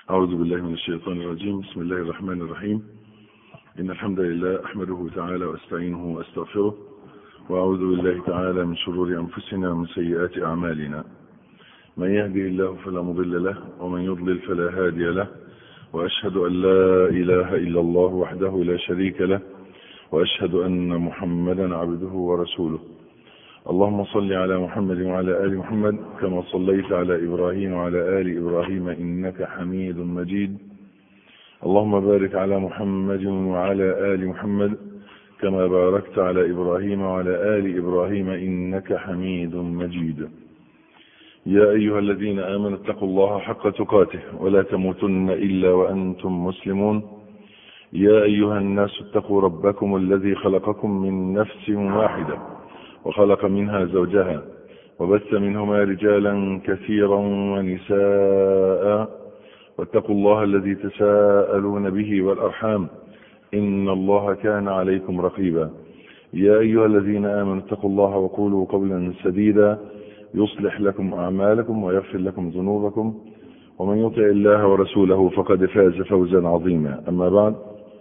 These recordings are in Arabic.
أعوذ بالله من الشيطان الرجيم. بسم الله الرحمن الرحيم. إن الحمد لله أحمده تعالى وأستعينه وأستغفره، وأعوذ بالله تعالى من شرور أنفسنا ومن سيئات أعمالنا. من يهدي الله فلا مضل له، ومن يضلل فلا هادي له، وأشهد أن لا إله إلا الله وحده لا شريك له، وأشهد أن محمدا عبده ورسوله. اللهم صل على محمد وعلى آل محمد كما صليت على إبراهيم وعلى آل إبراهيم إنك حميد مجيد. اللهم بارك على محمد وعلى آل محمد كما باركت على إبراهيم وعلى آل إبراهيم إنك حميد مجيد. يا أيها الذين آمنوا اتقوا الله حق تقاته ولا تموتن إلا وأنتم مسلمون. يا أيها الناس اتقوا ربكم الذي خلقكم من نفس واحدة وخلق منها زوجها وبث منهما رجالا كثيرا ونساء، واتقوا الله الذي تساءلون به والأرحام إن الله كان عليكم رقيبا. يا أيها الذين آمنوا اتقوا الله وقولوا قولا سديدا يصلح لكم أعمالكم ويغفر لكم ذنوبكم، ومن يطع الله ورسوله فقد فاز فوزا عظيما. أما بعد،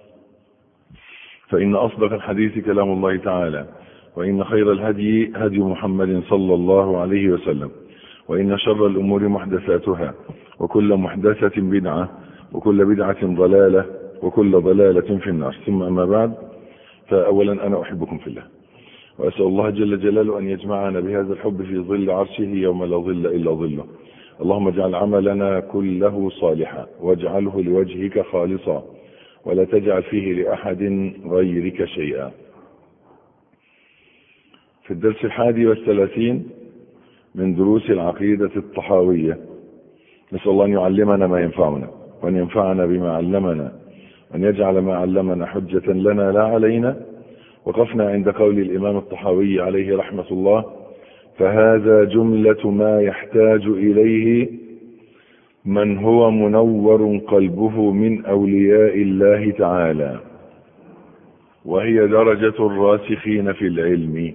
فإن أصدق الحديث كلام الله تعالى، وإن خير الهدي هدي محمد صلى الله عليه وسلم، وإن شر الأمور محدثاتها، وكل محدثة بدعة، وكل بدعة ضلالة، وكل ضلالة في النار. ثم أما بعد، فأولا أنا أحبكم في الله، وأسأل الله جل جلاله أن يجمعنا بهذا الحب في ظل عرشه يوم لا ظل إلا ظله. اللهم اجعل عملنا كله صالحا، واجعله لوجهك خالصا، ولا تجعل فيه لأحد غيرك شيئا. في الدرس 31 من دروس العقيدة الطحاوية، نسأل الله أن يعلمنا ما ينفعنا، وأن ينفعنا بما علمنا، وأن يجعل ما علمنا حجة لنا لا علينا. وقفنا عند قول الإمام الطحاوي عليه رحمة الله: فهذا جملة ما يحتاج إليه من هو منور قلبه من أولياء الله تعالى، وهي درجة الراسخين في العلم.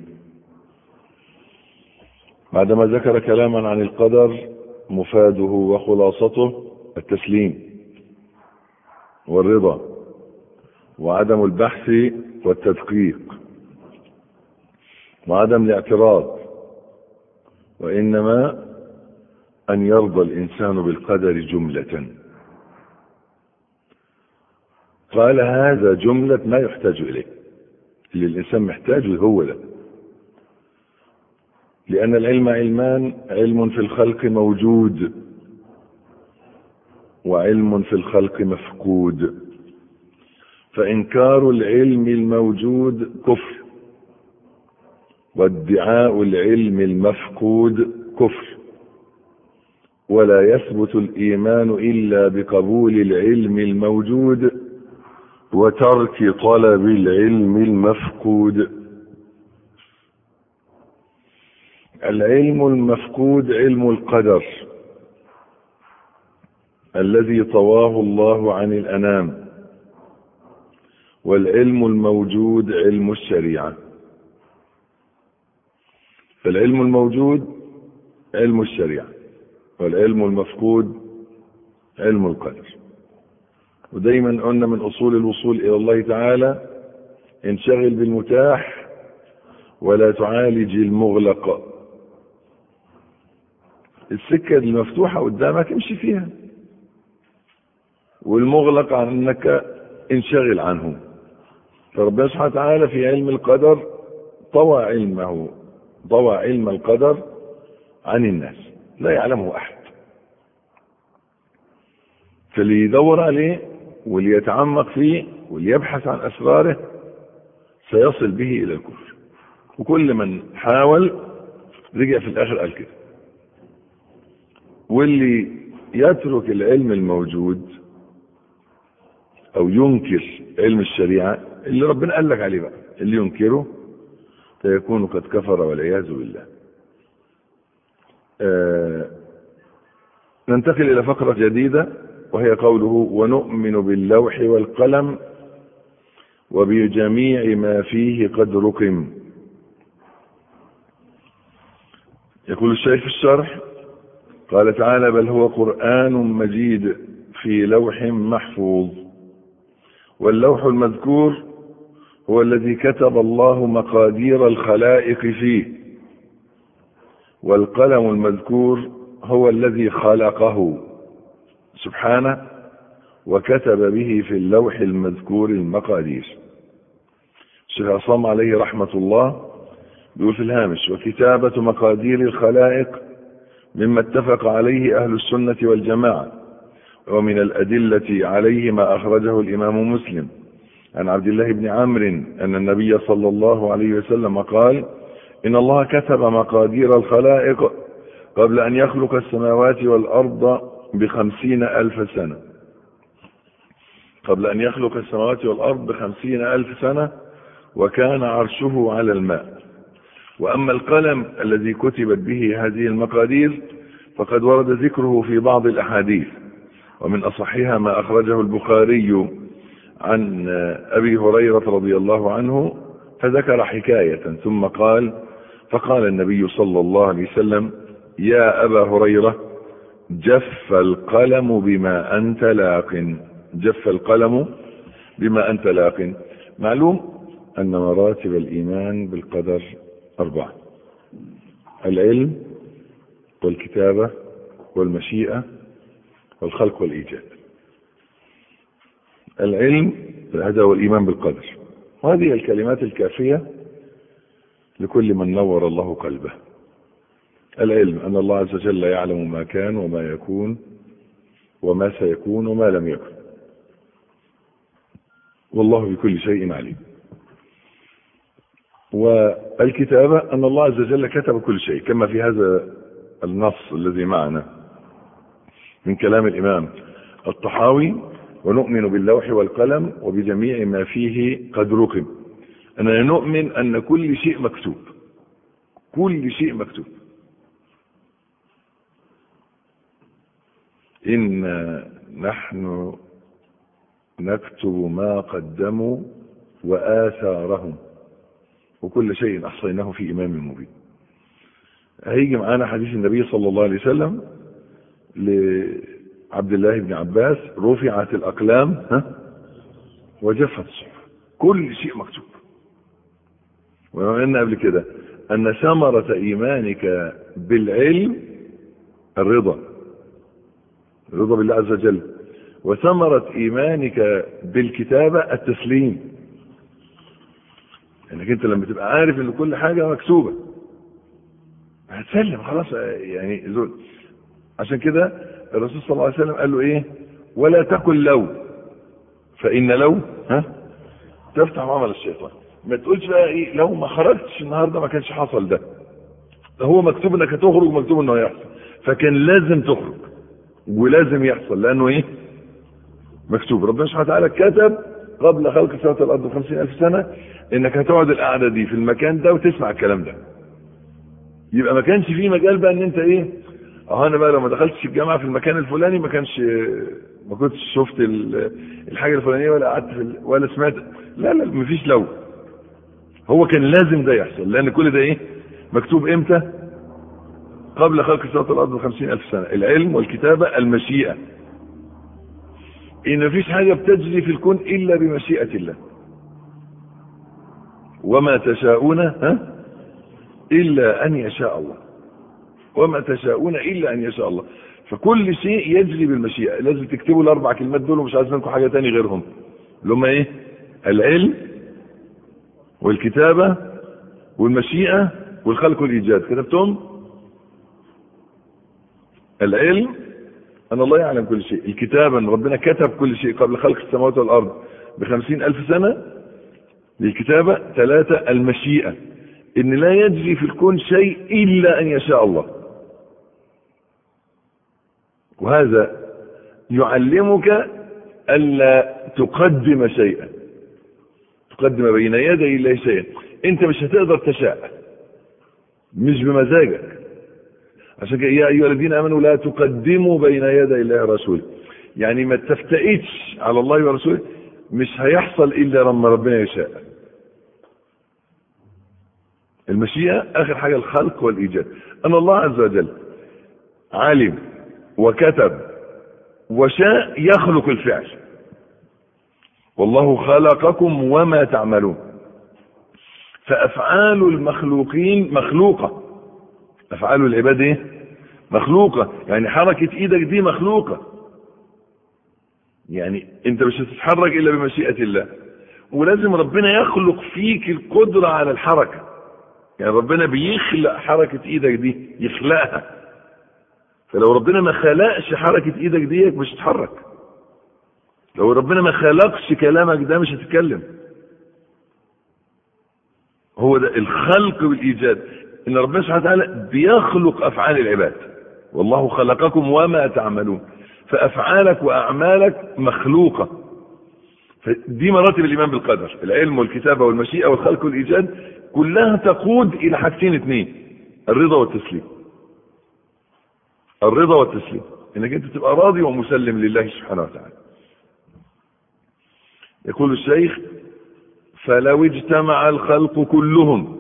بعدما ذكر كلاما عن القدر مفاده وخلاصته التسليم والرضا، وعدم البحث والتدقيق، وعدم الاعتراض، وإنما أن يرضى الإنسان بالقدر جملة. قال هذا جملة ما يحتاج إليه، اللي الإنسان محتاجه هو ده. لأن العلم علمان: علم في الخلق موجود، وعلم في الخلق مفقود. فإنكار العلم الموجود كفر، وادعاء العلم المفقود كفر. ولا يثبت الإيمان إلا بقبول العلم الموجود وترك طلب العلم المفقود. العلم المفقود علم القدر الذي طواه الله عن الأنام، والعلم الموجود علم الشريعة. فالعلم الموجود علم الشريعة، والعلم المفقود علم القدر. ودايما قلنا من أصول الوصول إلى الله تعالى: انشغل بالمتاح ولا تعالج المغلق. السكة المفتوحة قدامك امشي فيها، والمغلق عنك انشغل عنه. فربنا سبحانه وتعالى في علم القدر طوى علم القدر عن الناس، لا يعلمه أحد. فاللي يدور عليه واللي يتعمق فيه واللي يبحث عن أسراره سيصل به إلى الكفر. وكل من حاول رجع في الآخر قال كده. واللي يترك العلم الموجود أو ينكر علم الشريعة اللي ربنا قال لك عليه بقى، اللي ينكره فيكون قد كفر والعياذ بالله. ننتقل إلى فقرة جديدة، وهي قوله: ونؤمن باللوح والقلم وبجميع ما فيه قد رقم. يقول الشيخ في الشرح: قال تعالى: بل هو قرآن مجيد في لوح محفوظ. واللوح المذكور هو الذي كتب الله مقادير الخلائق فيه، والقلم المذكور هو الذي خلقه سبحانه وكتب به في اللوح المذكور المقادير. الشيخ عصام عليه رحمة الله يقول في الهامش: وكتابة مقادير الخلائق مما اتفق عليه أهل السنة والجماعة، ومن الأدلة عليه ما أخرجه الإمام مسلم عن عبد الله بن عمرو أن النبي صلى الله عليه وسلم قال: إن الله كتب مقادير الخلائق قبل أن يخلق السماوات والأرض ب50,000 سنة. قبل أن يخلق السماوات والأرض ب50,000 سنة، وكان عرشه على الماء. وأما القلم الذي كتبت به هذه المقادير فقد ورد ذكره في بعض الأحاديث، ومن أصحها ما أخرجه البخاري عن أبي هريرة رضي الله عنه، فذكر حكاية ثم قال: فقال النبي صلى الله عليه وسلم: يا أبا هريرة، جف القلم بما أنت لاق. جف القلم بما أنت لاق. معلوم أن مراتب الإيمان بالقدر 4: العلم والكتابة والمشيئة والخلق والإيجاد. العلم هذا هو الإيمان بالقدر، وهذه الكلمات الكافية لكل من نور الله قلبه. العلم أن الله عز وجل يعلم ما كان وما يكون وما سيكون وما لم يكن، والله بكل شيء عليم. والكتابة أن الله عز وجل كتب كل شيء، كما في هذا النص الذي معنا من كلام الإمام الطحاوي: ونؤمن باللوح والقلم وبجميع ما فيه قد رقم. أننا نؤمن أن كل شيء مكتوب، كل شيء مكتوب. إن نحن نكتب ما قدموا وآثارهم وكل شيء أحصيناه في إمام مبين. هيجي معانا حديث النبي صلى الله عليه وسلم لعبد الله بن عباس: رفعت الأقلام وجفت الصحف. كل شيء مكتوب. وقلنا قبل كده أن ثمرة إيمانك بالعلم الرضا بالله عز وجل، وثمرة إيمانك بالكتابة التسليم، انك انت لما تبقى عارف ان كل حاجة مكتوبة هتسلم خلاص. يعني زول. عشان كده الرسول صلى الله عليه وسلم قال له ايه: ولا تقل لو، فإن لو تفتح عمل الشيطان. ما تقولش بقى ايه لو ما خرجتش النهارده ما كانش حصل ده هو مكتوب انك هتخرج ومكتوب انه هيحصل، فكان لازم تخرج ولازم يحصل، لانه ايه؟ مكتوب. ربنا سبحانه وتعالى كتب قبل خلق السماوات والارض ب50,000 سنة انك هتقعد القعدة دي في المكان ده وتسمع الكلام ده. يبقى ما كانش فيه مجال بقى ان انت ايه انا بقى لو ما دخلتش الجامعة في المكان الفلاني ما كنتش شفت الحاجة الفلانية ولا قعدت ولا سمعت. لا مفيش لو. هو كان لازم ده يحصل، لان كل ده ايه؟ مكتوب امتى؟ قبل خلق السماوات والارض ب50,000 سنة. العلم والكتابة المشيئة، ان مفيش حاجة بتجري في الكون الا بمشيئة الله. وما تشاءون الا ان يشاء الله. وما تشاءون الا ان يشاء الله. فكل شيء يجري بالمشيئة. لازم تكتبوا ال4 كلمات دول ومش عايز منكم حاجة تاني غيرهم، اللي هم ايه؟ العلم والكتابة والمشيئة والخلق والإيجاد. كتبتم؟ العلم أن الله يعلم كل شيء. الكتابة أن ربنا كتب كل شيء قبل خلق السماوات والأرض ب50,000 سنة. للكتابة. 3 المشيئة، إن لا يجري في الكون شيء إلا أن يشاء الله. وهذا يعلمك ألا تقدم شيئا، تقدم بين يدي الله شيئا. أنت مش هتقدر تشاء، مش بمزاجك. عشان كده يا أيها الذين آمنوا لا تقدموا بين يدي الله ورسوله. يعني ما تفتئتش على الله ورسوله، مش هيحصل إلا لما ربنا يشاء. المشيئة آخر حاجة الخلق والإيجاد. أن الله عز وجل علم وكتب وشاء يخلق الفعل. والله خلقكم وما تعملون. فأفعال المخلوقين مخلوقة، أفعال العباد ايه؟ مخلوقة. يعني حركة ايدك دي مخلوقة، يعني انت مش هتتحرك الا بمشيئة الله، ولازم ربنا يخلق فيك القدرة على الحركة. يعني ربنا بيخلق حركة ايدك دي، يخلقها. فلو ربنا ما خلقش حركة ايدك دي مش هتتحرك. لو ربنا ما خلقش كلامك ده مش هتتكلم. هو ده الخلق والايجاد، ان ربنا سبحانه وتعالى بيخلق افعال العباد. والله خلقكم وما تعملون. فافعالك واعمالك مخلوقة. فدي مراتب الايمان بالقدر، العلم والكتابة والمشيئة والخلق والايجاد، كلها تقود الى حاجتين اثنين: الرضا والتسليم. الرضا والتسليم، انك انت تبقى راضي ومسلم لله سبحانه وتعالى. يقول الشيخ: فلو اجتمع الخلق كلهم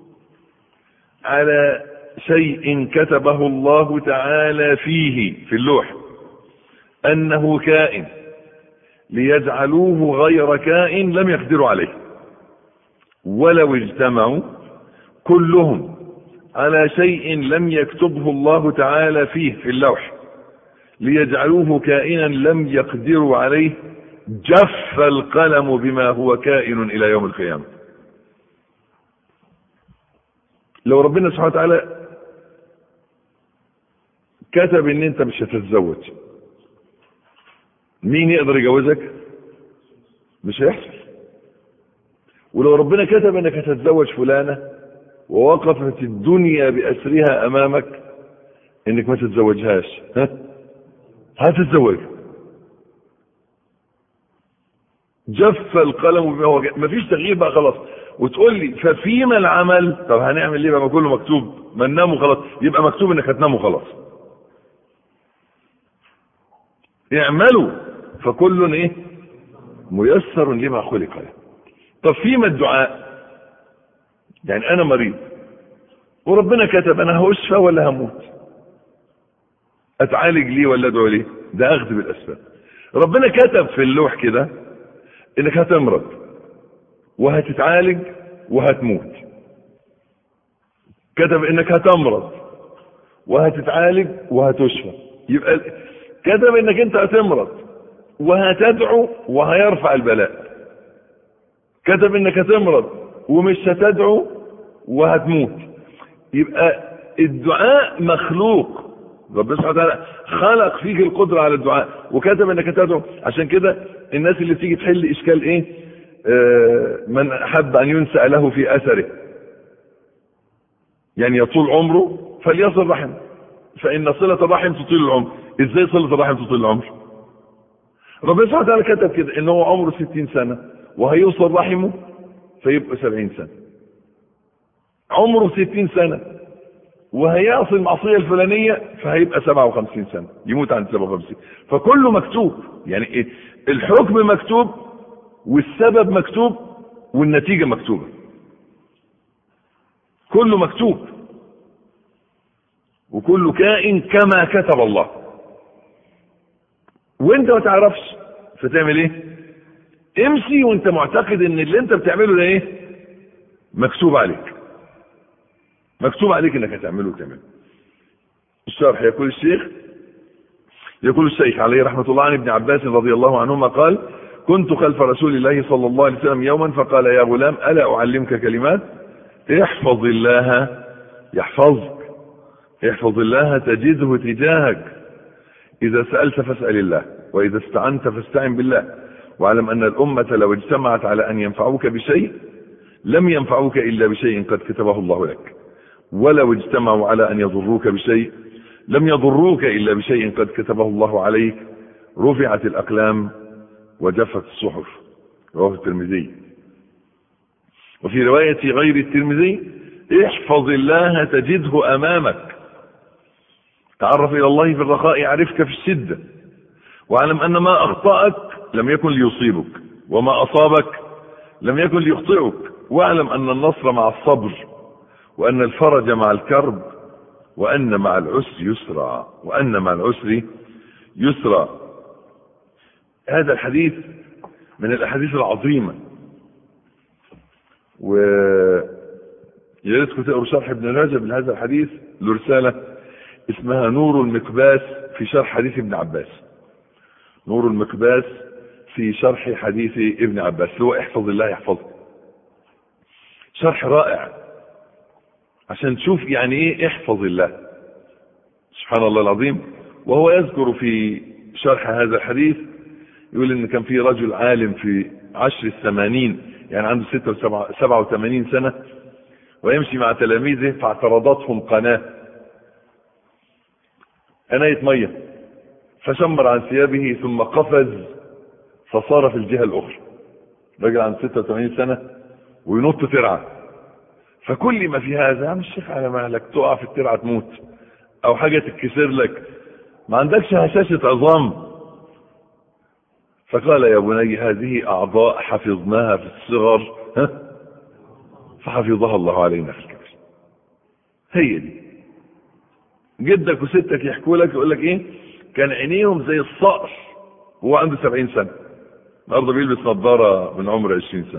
على شيء كتبه الله تعالى فيه في اللوح انه كائن ليجعلوه غير كائن لم يقدروا عليه. ولو اجتمعوا كلهم على شيء لم يكتبه الله تعالى فيه في اللوح ليجعلوه كائنا لم يقدروا عليه جف القلم بما هو كائن الى يوم القيامة. لو ربنا سبحانه وتعالى كتب ان انت مش هتتزوج، مين يقدر يجوزك؟ مش هيحصل. ولو ربنا كتب انك هتتزوج فلانة ووقفت الدنيا بأسرها امامك انك ما تتزوجهاش، هتتزوج. جف القلم بما هو كائن. مفيش تغيير بقى خلاص. وتقول لي ففيما العمل؟ طب هنعمل ايه بقى؟ ما كله مكتوب، ما نناموا خلاص. يبقى مكتوب انك هتناموا خلاص. اعملوا فكل ايه؟ ميسر لما خلق له. طب فيما الدعاء؟ يعني انا مريض وربنا كتب انا هشفى ولا هموت، اتعالج ليه ولا ادعو ليه؟ ده اخذ بالاسباب. ربنا كتب في اللوح كده انك هتمرض وهتتعالج وهتموت. كتب انك هتمرض وهتتعالج وهتشفى. يبقى كتب انك انت هتمرض وهتدعو وهيرفع البلاء. كتب انك هتمرض ومش هتدعو وهتموت. يبقى الدعاء مخلوق. ربنا سبحانه وتعالى خلق فيك القدرة على الدعاء وكتب انك هتدعو. عشان كده الناس اللي بتيجي تحل اشكال ايه؟ من احب ان ينسأ له في اثره، يعني يطول عمره فليصل رحم، فان صلة الرحم تطيل العمر. ازاي صلة الرحم تطيل العمر؟ ربنا سبحانه وتعالى كتب كده ان هو عمره 60 سنة وهيوصل رحمه فيبقى 70 سنة. عمره 60 سنة وهيعصي المعصية الفلانية فهيبقى 57 سنة، يموت عند 57. فكله مكتوب. يعني ايه؟ الحكم مكتوب والسبب مكتوب والنتيجة مكتوبة. كله مكتوب وكل كائن كما كتب الله. وانت ما تعرفش فتعمل ايه؟ امشي وانت معتقد ان اللي انت بتعمله ده ايه؟ مكتوب عليك. مكتوب عليك انك هتعمله وتعمله. الشرح يقول الشيخ عليه رحمة الله عن ابن عباس رضي الله عنهما قال: كنت خلف رسول الله صلى الله عليه وسلم يوما فقال: يا غلام ألا أعلمك كلمات؟ احفظ الله يحفظك، احفظ الله تجده تجاهك، إذا سألت فاسأل الله، وإذا استعنت فاستعن بالله، واعلم أن الأمة لو اجتمعت على أن ينفعوك بشيء لم ينفعوك إلا بشيء قد كتبه الله لك، ولو اجتمعوا على أن يضروك بشيء لم يضروك إلا بشيء قد كتبه الله عليك، رفعت الأقلام وجفت الصحف. رواه الترمذي. وفي رواية غير الترمذي: احفظ الله تجده أمامك، تعرف إلى الله في الرخاء يعرفك في الشدة، واعلم أن ما أخطأك لم يكن ليصيبك وما أصابك لم يكن ليخطئك، واعلم أن النصر مع الصبر، وأن الفرج مع الكرب، وأن مع العسر يسرا، وأن مع العسر يسرا. هذا الحديث من الأحاديث العظيمة، و يا ريتكم تقروا شرح ابن رجب لهذا الحديث، له رسالة اسمها نور المقباس في شرح حديث ابن عباس. نور المقباس في شرح حديث ابن عباس، هو احفظ الله يحفظك. شرح رائع عشان تشوف يعني ايه احفظ الله، سبحان الله العظيم. وهو يذكر في شرح هذا الحديث يقول ان كان في رجل عالم في عشر الثمانين، يعني عنده 87 سنة، ويمشي مع تلاميذه فاعترضتهم قناة مية، فشمر عن ثيابه ثم قفز فصار في الجهة الأخرى. رجل عن 86 سنة وينط ترعة، فكل ما في هذا: يا عم الشيخ على مهلك، تقع في الترعة تموت أو حاجة تتكسر لك، ما عندكش هشاشة عظام؟ فقال: يا بني هذه أعضاء حفظناها في الصغر فحفظها الله علينا في الكبر. هي دي. جدك وستك يحكوا لك يقول لك ايه؟ كان عينيهم زي الصقر وهو عنده 70 سنة، النهارده بيلبس نظارة من عمر 20 سنة.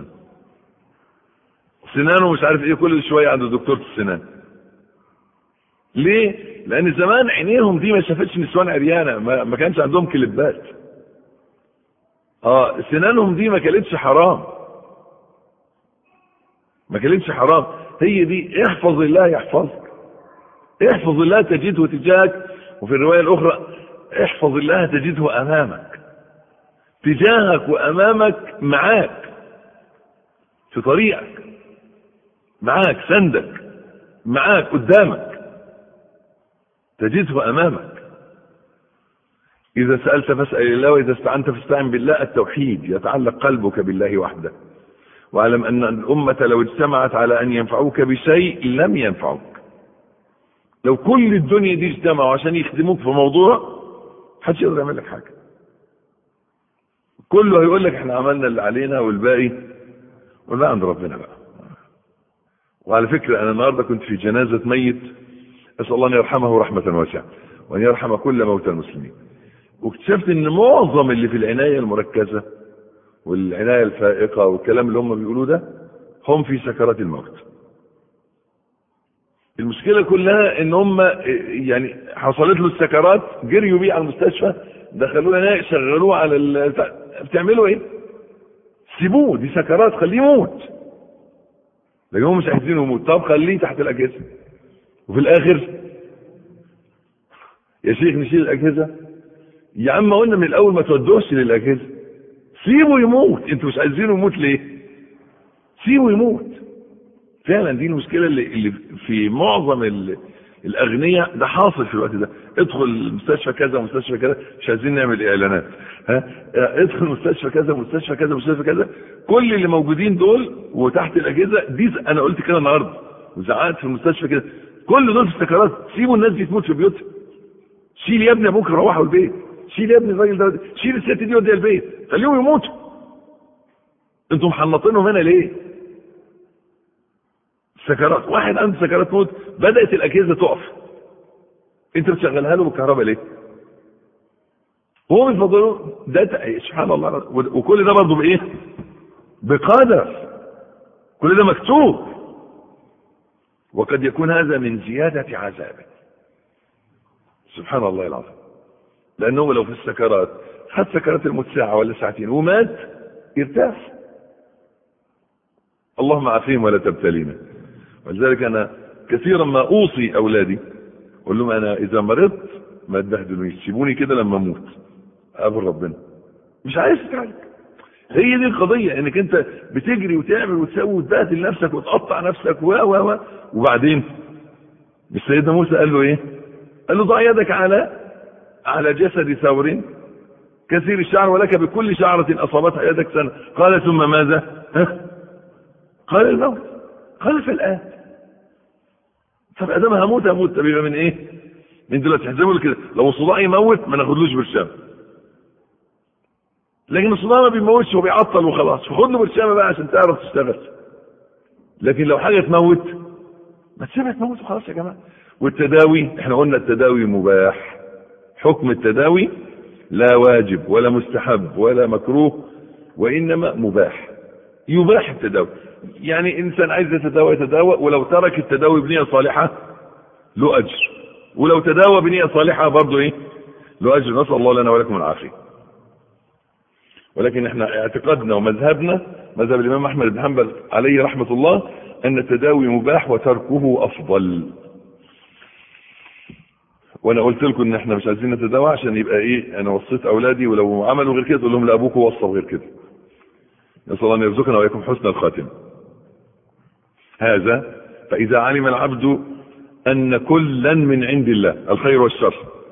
سنانه مش عارف ايه، كل شوية عنده دكتور السنان. ليه؟ لأن زمان عينيهم دي ما شافتش نسوان عريانة، ما كانش عندهم كليبات. سنانهم دي ما كانتش حرام، ما كانتش حرام. هي دي احفظ الله يحفظك، احفظ الله تجده تجاهك. وفي الرواية الأخرى: احفظ الله تجده أمامك، تجاهك وأمامك، معاك في طريقك، معاك سندك، معاك قدامك، تجده أمامك. إذا سألت فاسأل الله، وإذا استعنت فاستعن بالله. التوحيد يتعلق قلبك بالله وحده. واعلم أن الأمة لو اجتمعت على أن ينفعوك بشيء لم ينفعوك. لو كل الدنيا دي اجتمعوا عشان يخدموك في موضوع، محدش يقدر يعمل لك حاجة. كله هيقول لك احنا عملنا اللي علينا والباقي ولا عند ربنا بقى. وعلى فكرة أنا النهاردة كنت في جنازة ميت، أسأل الله أن يرحمه رحمة واسعة وأن يرحم كل موتى المسلمين. واكتشفت ان معظم اللي في العناية المركزة والعناية الفائقة والكلام اللي هم بيقولوه ده هم في سكرات الموت. المشكلة كلها ان هم يعني حصلت له السكرات، جريوا بيه على المستشفى، دخلوه هنا شغلوه على بتعملوا ايه؟ سيبوه، دي سكرات، خليه يموت. لكن هم مش عايزينه يموت. طب خليه تحت الأجهزة، وفي الآخر يا شيخ نشيل الأجهزة. يا عم قلنا من الاول ما تودوش للاجهزه، سيبه يموت. انتوا مش عايزينه يموت ليه؟ سيبه يموت. فعلا دي المشكله اللي في معظم الاغنياء، ده حاصل في الوقت ده. ادخل مستشفى كذا مستشفى كذا، مش عايزين نعمل اعلانات، ادخل مستشفى كذا مستشفى كذا مستشفى كذا، كل اللي موجودين دول وتحت الاجهزه دي. انا قلت كده النهارده وزعقت في المستشفى كده، كل دول في السكرات. سيبوا الناس دي تموت في بيوتها. شيل يا ابني ابوك روحوا البيت، شيل يا ابني الراجل ده، شيل الست دي وديها البيت، خليهم يموتوا. انتم محنطينهم هنا ليه؟ سكرات، واحد عنده سكرات موت، بدأت الأجهزة تقف، انت بتشغلها له بالكهرباء ليه؟ هو بيفضلوا ده سبحان الله. وكل ده برضه بايه؟ بقدر، كل ده مكتوب. وقد يكون هذا من زيادة عذابه، سبحان الله العظيم. لأنه لو في السكرات خد سكرات الموت ساعة ولا ساعتين ومات، يرتاح. اللهم عافيهم ولا تبتلينا. ولذلك أنا كثيرا ما أوصي أولادي، أقول لهم أنا إذا مرضت ما تبهدلونيش، سيبوني كده لما أموت أقابل ربنا، مش عايز تتعالج. هي دي القضية، إنك أنت بتجري وتعمل وتسوي وتبهدل نفسك وتقطع نفسك وبعدين سيدنا موسى قال له إيه؟ قال له ضع يدك على جسد ثور كثير الشعر ولك بكل شعرة أصابتها يدك سنة. قال ثم ماذا؟ قال الموت. قال فالآن. طب ادام هموت طب يبقى من ايه؟ من دلوقتي. زي ما بقول كده، لو الصداع يموت ما ناخدلوش برشام، لكن الصداع ما بيموتش، هو بيعطل وخلاص، فخد له برشامه بقى عشان تعرف تشتغل. لكن لو حاجه تموت ما تسيبها تموت وخلاص يا جماعه. والتداوي احنا قلنا التداوي مباح. حكم التداوي لا واجب ولا مستحب ولا مكروه، وإنما مباح. يباح التداوي، يعني إنسان عايز يتداوي يتداوى، ولو ترك التداوي بنية صالحة له أجر، ولو تداوى بنية صالحة برضه إيه له أجر. نسأل الله لنا ولكم العافية. ولكن احنا اعتقادنا ومذهبنا مذهب الإمام أحمد بن حنبل عليه رحمة الله أن التداوي مباح وتركه أفضل. وانا قلت لكم ان احنا مش عايزين نتداوى عشان يبقى ايه، انا وصيت اولادي ولو عملوا غير كده تقول لهم لا ابوكم وصى غير كده. نسال الله ان يرزقنا واياكم حسن الخاتمه. هذا فاذا علم العبد ان كلا من عند الله الخير والشر،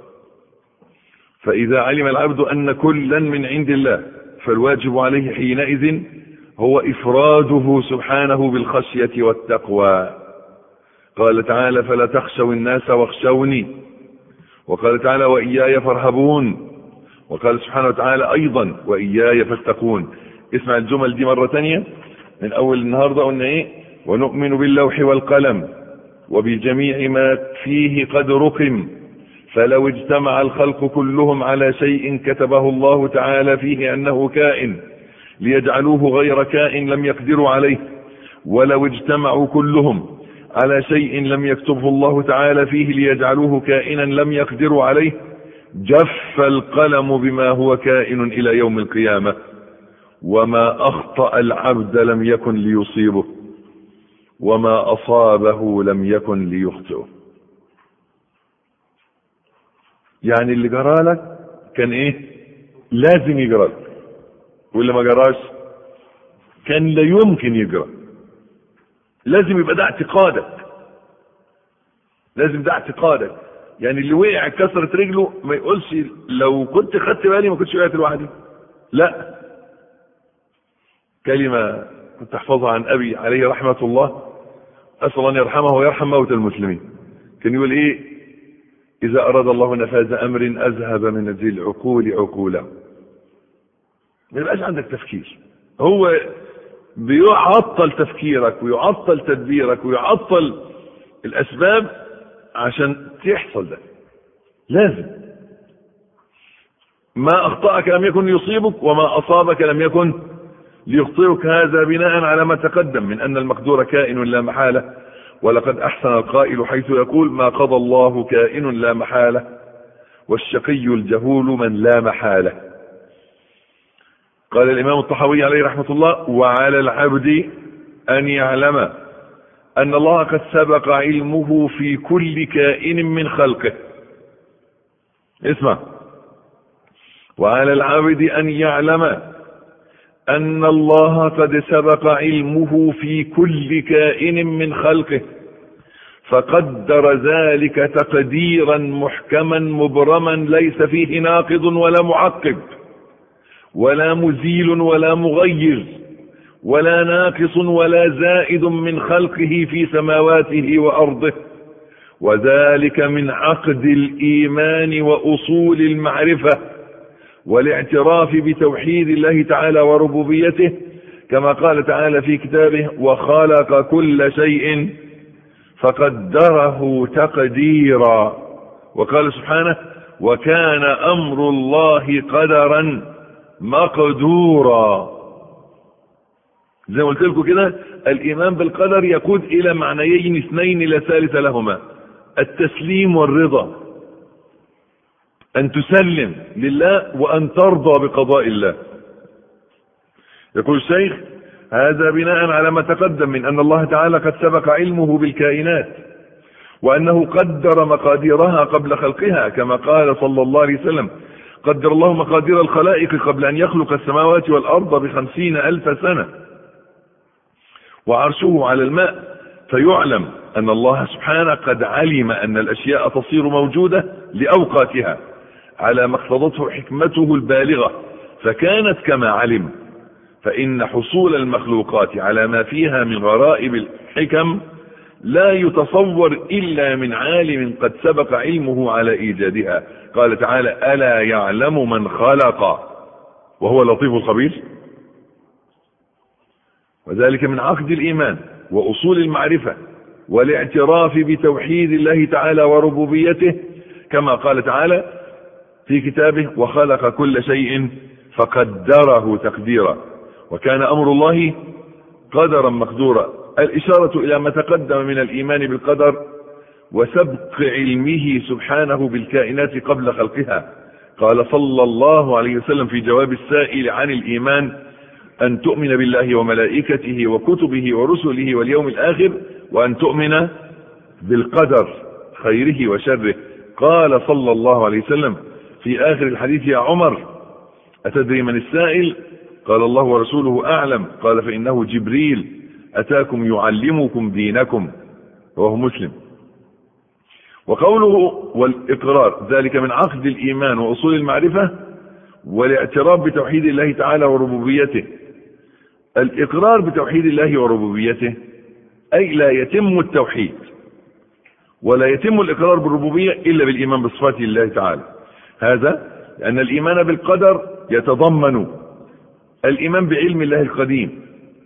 فاذا علم العبد ان كلا من عند الله فالواجب عليه حينئذ هو افراده سبحانه بالخشيه والتقوى. قال تعالى فلا تخشوا الناس واخشوني، وقال تعالى وإياي فارهبون، وقال سبحانه وتعالى أيضا وإياي فاتقون. اسمع الجمل دي مرة تانية من أول النهاردة. قلنا إيه؟ ونؤمن باللوح والقلم وبجميع ما فيه قد رقم، فلو اجتمع الخلق كلهم على شيء كتبه الله تعالى فيه أنه كائن ليجعلوه غير كائن لم يقدروا عليه، ولو اجتمعوا كلهم على شيء لم يكتبه الله تعالى فيه ليجعلوه كائنا لم يقدروا عليه، جف القلم بما هو كائن إلى يوم القيامة، وما أخطأ العبد لم يكن ليصيبه، وما أصابه لم يكن ليخطئه. يعني اللي جرى لك كان ايه لازم يجرى لك، واللي ما جراش كان لا يمكن يجرى. لازم يبقى ده اعتقادك، لازم ده اعتقادك. يعني اللي وقع كسرت رجله ما يقولش لو كنت خدت بالي ما كنتش وقعت لوحدي. لا، كلمة كنت احفظها عن ابي عليه رحمة الله، اسأل الله ان يرحمه ويرحم موتى المسلمين. كان يقول ايه؟ اذا اراد الله نفاذ امر اذهب من ذي العقول عقوله. ما يبقاش عندك تفكير، هو بيعطل تفكيرك ويعطل تدبيرك ويعطل الاسباب عشان تحصل ده. لازم ما اخطأك لم يكن ليصيبك وما اصابك لم يكن ليخطئك. هذا بناء على ما تقدم من ان المقدور كائن لا محالة، ولقد احسن القائل حيث يقول ما قضى الله كائن لا محالة، والشقي الجهول من لا محالة. قال الامام الطحاوي عليه رحمة الله وعلى العبد ان يعلم ان الله قد سبق علمه في كل كائن من خلقه. اسمع، وعلى العبد ان يعلم ان الله قد سبق علمه في كل كائن من خلقه، فقدر ذلك تقديرا محكما مبرما ليس فيه ناقض ولا معقب ولا مزيل ولا مغير ولا ناقص ولا زائد من خلقه في سماواته وأرضه، وذلك من عقد الإيمان وأصول المعرفة والاعتراف بتوحيد الله تعالى وربوبيته، كما قال تعالى في كتابه وخلق كل شيء فقدره تقديرا. وقال سبحانه وكان أمر الله قدرا مقدورا. زي ما قلت لكم كده الإيمان بالقدر يقود إلى معنيين اثنين لا ثالث لهما: التسليم والرضا، أن تسلم لله وأن ترضى بقضاء الله. يقول الشيخ هذا بناء على ما تقدم من أن الله تعالى قد سبق علمه بالكائنات، وأنه قدر مقاديرها قبل خلقها، كما قال صلى الله عليه وسلم قدر الله مقادير الخلائق قبل أن يخلق السماوات والأرض ب50,000 سنة، وعرشه على الماء. فيعلم أن الله سبحانه قد علم أن الأشياء تصير موجودة لأوقاتها على ما اقتضته حكمته البالغة، فكانت كما علم. فإن حصول المخلوقات على ما فيها من غرائب الحكم لا يتصور إلا من عالم قد سبق علمه على إيجادها. قال تعالى ألا يعلم من خلق وهو اللطيف الخبير. وذلك من عقد الإيمان وأصول المعرفة والاعتراف بتوحيد الله تعالى وربوبيته، كما قال تعالى في كتابه وخلق كل شيء فقدره تقديرا وكان أمر الله قدرا مقدورا. الإشارة إلى ما تقدم من الإيمان بالقدر وسبق علمه سبحانه بالكائنات قبل خلقها. قال صلى الله عليه وسلم في جواب السائل عن الإيمان: أن تؤمن بالله وملائكته وكتبه ورسله واليوم الآخر وأن تؤمن بالقدر خيره وشره. قال صلى الله عليه وسلم في آخر الحديث: يا عمر أتدري من السائل؟ قال الله ورسوله أعلم. قال: فإنه جبريل أتاكم يعلمكم دينكم. رواه مسلم. وقوله والإقرار ذلك من عقد الإيمان وأصول المعرفة والاعتراف بتوحيد الله تعالى وربوبيته. الإقرار بتوحيد الله وربوبيته أي لا يتم التوحيد ولا يتم الإقرار بالربوبية إلا بالإيمان بصفات الله تعالى. هذا لأن الإيمان بالقدر يتضمن الإيمان بعلم الله القديم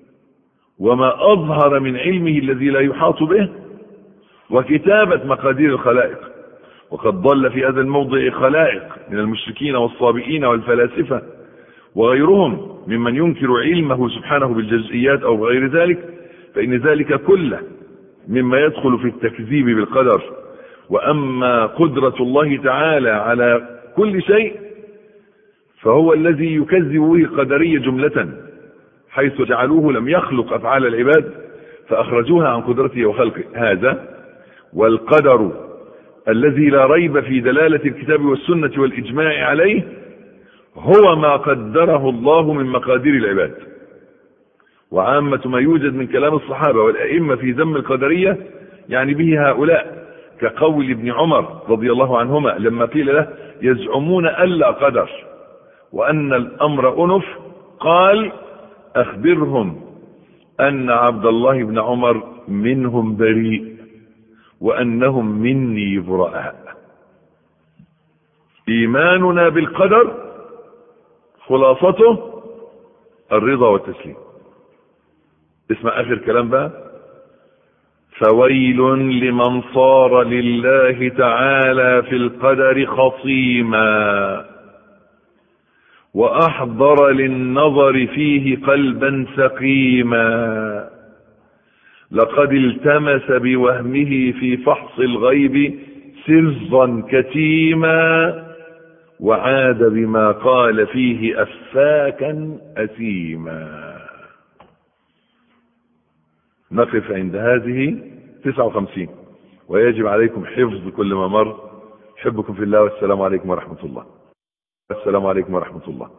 وما أظهر من علمه الذي لا يحاط به وكتابة مقادير الخلائق. وقد ضل في هذا الموضع خلائق من المشركين والصابئين والفلاسفة وغيرهم ممن ينكر علمه سبحانه بالجزئيات أو غير ذلك، فإن ذلك كله مما يدخل في التكذيب بالقدر. وأما قدرة الله تعالى على كل شيء فهو الذي يكذب به القدرية جملة، حيث جعلوه لم يخلق أفعال العباد فأخرجوها عن قدرته وخلقه. هذا والقدر الذي لا ريب في دلالة الكتاب والسنة والإجماع عليه هو ما قدره الله من مقادير العباد. وعامة ما يوجد من كلام الصحابة والأئمة في ذم القدرية يعني به هؤلاء، كقول ابن عمر رضي الله عنهما لما قيل له: يزعمون ألا قدر وأن الأمر أنف، قال: أخبرهم أن عبد الله بن عمر منهم بريء وأنهم مني براء. إيماننا بالقدر خلاصته الرضا والتسليم. اسمع آخر كلام بقى: فويل لمن صار لله تعالى في القدر خصيما وأحضر للنظر فيه قلبا سقيما، لقد التمس بوهمه في فحص الغيب سرا كتيما وعاد بما قال فيه أفاكا أثيما. نقف عند هذه 59. ويجب عليكم حفظ كل ما مر. أحبكم في الله والسلام عليكم ورحمة الله. السلام عليكم ورحمة الله.